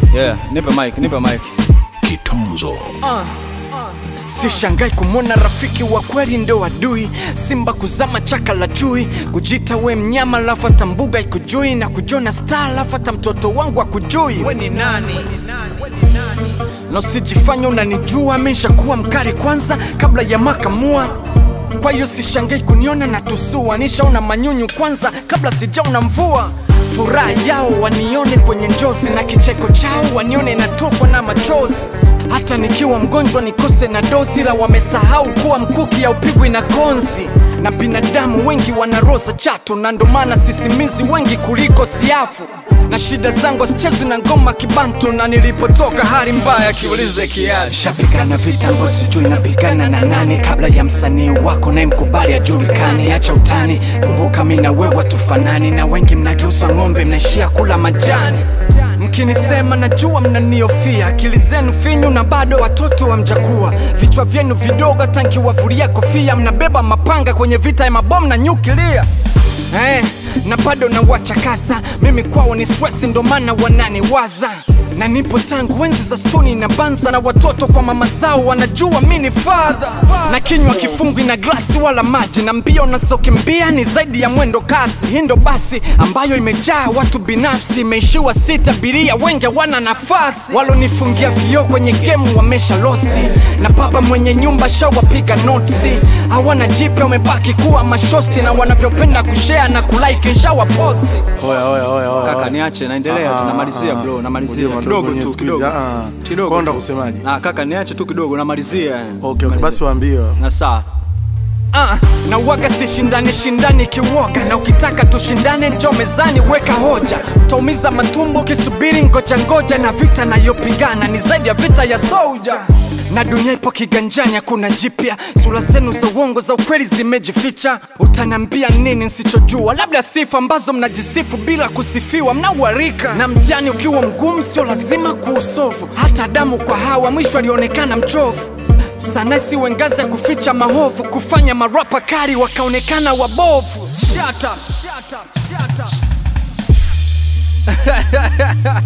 Yeah, nipe mic. Kitonzo. Sishangai kumwona rafiki wa kweli ndo adui. Simba kuzama chaka la chui, kujita we mnyama lafata mbuga ikujui, na kujona star lafata mtoto wangu akujui. We ni nani? No sijifanya unanijua, misha kuwa mkari kwanza kabla ya makamua. Kwa hiyo sishangai kuniona na tusua, nishaona manyunyu kwanza kabla sijaona mvua. Furaha yao wanione kwenye njozi, na kicheko chao wanione natokwa na machozi. Hata nikiwa mgonjwa nikose na dozi, la wamesahau kuwa mkuki ya upigwi na konzi. Na binadamu wengi wanarosa chatu, na ndo maana sisimizi wengi kuliko siafu. Na shida zangu sichezu na ngoma kibantu, na nilipotoka hali mbaya kiulize kiasi. Shapigana vitambo sijui napigana na nani, kabla ya msanii wako na mkubali ajulikani. Acha utani, kumbuka mimi na wewe tufanani, na wengi mnageuswa ng'ombe mnaishia kula majani. Mkinisema najua mnaniofia, akili zenu finyu na bado watoto hamjakuwa. Vichwa vyenu vidogo tanki wavulia kofia, mnabeba mapanga kwenye vita ya mabomu na nyuklia. Na bado na wachakasa, mimi kwao ni stress ndo maana wananiwaza. Na nipo tangu enzi za stoni na banza, na watoto kwa mama zao wanajua mimi ni father. Na kinywa kifungwi na glasi wala maji, na mbio nazokimbia ni zaidi ya mwendo kasi. Hindo basi ambayo imejaa watu binafsi, imeishiwa sita biria wengi wana nafasi. Walonifungia vioo kwenye game wamesha losti, na baba mwenye nyumba shawapiga notisi. Hawana jipe wamebaki kuwa mashosti, na wanavyopenda kushare na kulike nshawa posti. Oya. Kaka niache, naendelea tunamalizia bro, namalizia kidogo tu kidogo. Kwenda kusemaje? Kaka niache tu kidogo namalizia. Okay, basi waambie. Na saa na waga shindani kiwoga, na ukitaka tushindane njoo mezani weka hoja. Utaumiza matumbo kisubiri ngoja, na vita nayopigana ni zaidi ya vita ya soldier. Na dunia ipo kiganjani hakuna jipya, sura zenu za uongo za ukweli zimejificha. Utanambia nini nsichojua, labda sifa ambazo mnajisifu bila kusifiwa mnauarika. Na mtihani ukiwa mgumu sio lazima kuusofu, hata Adamu kwa Hawa mwisho alionekana mchovu. Sana si wengaza kuficha mahofu, kufanya marapa kari wakaonekana wabovu. Shut up.